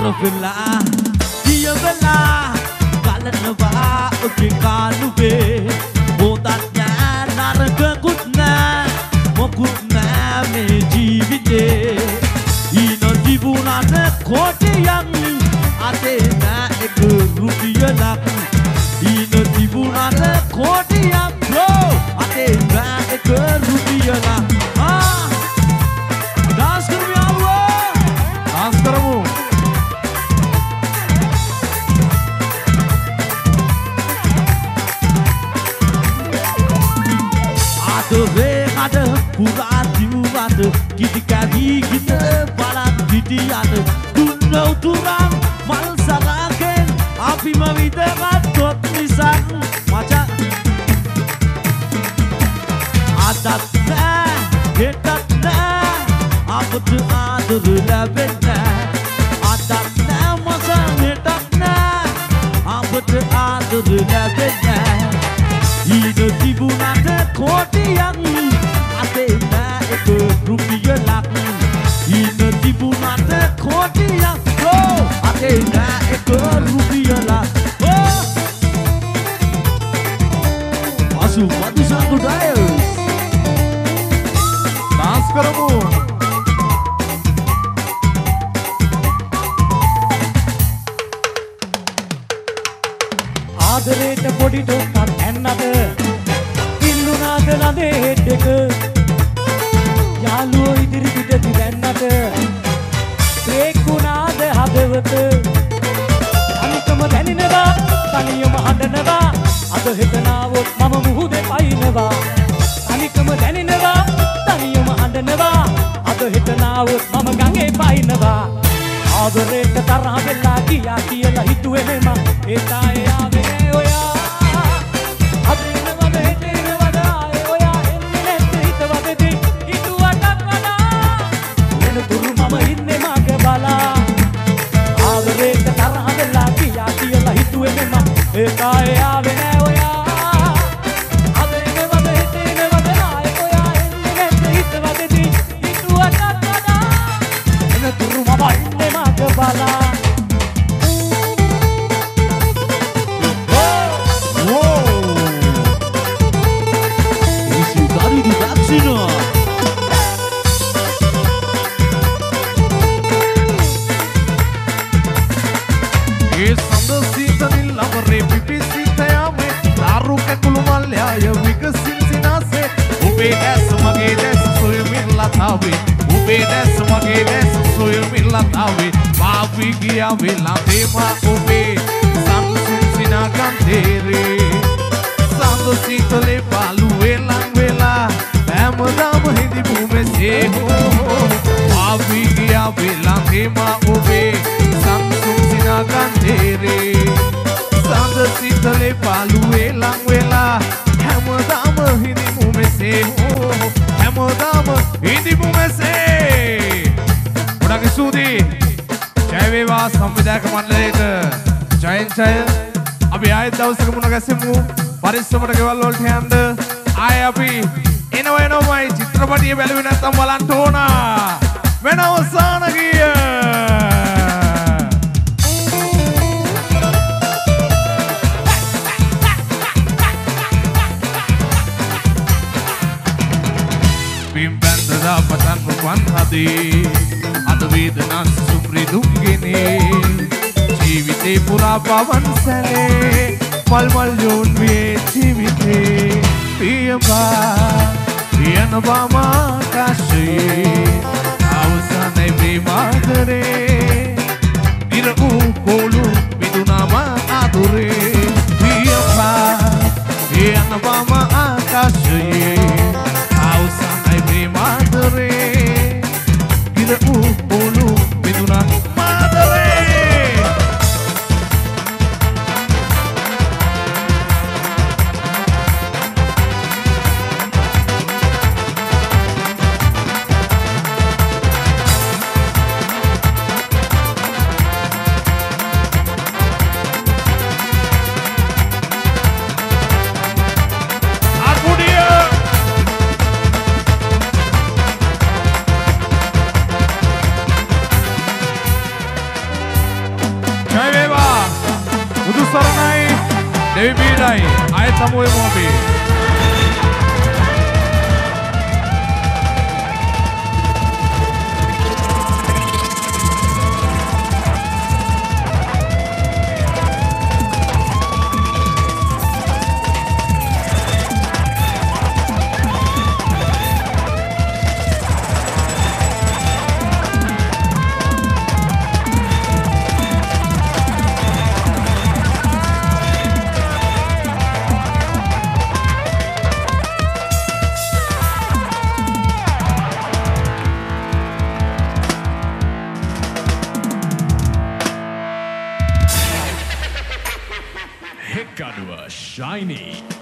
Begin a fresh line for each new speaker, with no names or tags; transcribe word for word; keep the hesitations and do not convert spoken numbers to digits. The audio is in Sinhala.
Arvilla, Diavilla, Galanava, Ukikanube, Odatna, Naraka Gutna, Mokutna, Mejivide, Ino Dibuna, Kotiang, Atena, Ekurubia, Ino Dibuna, Kotiang, Bro, Atena, Ekurubia, Ah, dance to me, dance to me. Ada ada pura diuat kita kali kita balat kita ada tunau turang mal saraken api mawida katot nisan maca adat na dekat na apa tu ada relevant na adat na masa dekat na apa tu ada relevant na ino tibunate kotiang atena eko rupiah lak ino tibunate kotiang oh atena eko rupiah lak oh asu madu satu dayas dance karamu
ආදරේට පොඩි ඩොක්ටර් ඇන්නද ඉල්ලුනාද නදේ හෙඩ් එක යාළුවෝ ඉදිරි පිට දිවන්නට බ්‍රේක් වුණාද හදවත අනිකම දැනෙනවා තනියම හඬනවා අද හෙටනාවොත් මම මුහුදේ පයින්නවා අනිකම දැනෙනවා තනියම හඬනවා අද හෙටනාවොත් මම ගඟේ පයින්නවා ආදරේට තරහ වෙලා ගියා කියලා හිතුවේ නෙම ඒතායේ ආවේ ඔයා අදිනවද හිටිනවද ආයේ ඔයා එන්නේ නැත්තේ හිතවදදී හිතුවටත් වඩා වෙන තුරු මම ඉන්නේ මගේ බලා ආදරේට තරහ වෙලා ගියා කියලා හිතුවේ නෙම ඒතායේ ආවේ නෑ ඔයා අදිනවද හිටිනවද ආයේ ඔයා එන්නේ නැත්තේ හිතවදදී හිතුවටත් වඩා වෙන තුරු මම ඉන්නේ මගේ බලා
Ube dessa mage dessa soy milla tawe Babi giya vela tema ube Samsung sina kantere Sando sitole palu velang vela Hamdam hindi bhume se ho Babi giya vela tema ube Samsung sina kantere Sando sitole palu velang vela Hamdam hindi bhume se ho Hamdam hindi bhume se ගොඩක් ස්තුතියි ජය වේවා සංවිධායක මණ්ඩලයට ජයෙන් ජය අපි ආයෙත් දවසක මුණ ගැසෙමු පරිස්සමට ගෙවල් වලට යන්න ආයෙ අපි එනවා එනවායි චිත්‍රපටිය බැලුවේ නැත්තම් බලන්න ඕන වෙන අවසාන ගිය බිම් බැන්දලා පතන් රුවන් හදී අද වේදනා සුප්‍රිදුම්ගිනේ ජීවිතේ පුරා පවන් සැලේ මල් මල් යෝන් වේ ජීවිතේ පියඹා පියනවා මාකාශයේ අවසානයේ ප්‍රේමාදරේ ඉර වූ කොළු මිදුනාම ආදුරේ පියඹා පියනවා මාකාශයේ අවසානයේ ප්‍රේමාදරේ ඉර වූ කොළු මිදුනා මාදරේ සරණයි දෙවි බීඩයි අය තමුවේ මොබේ
Hekaduwa Shiny.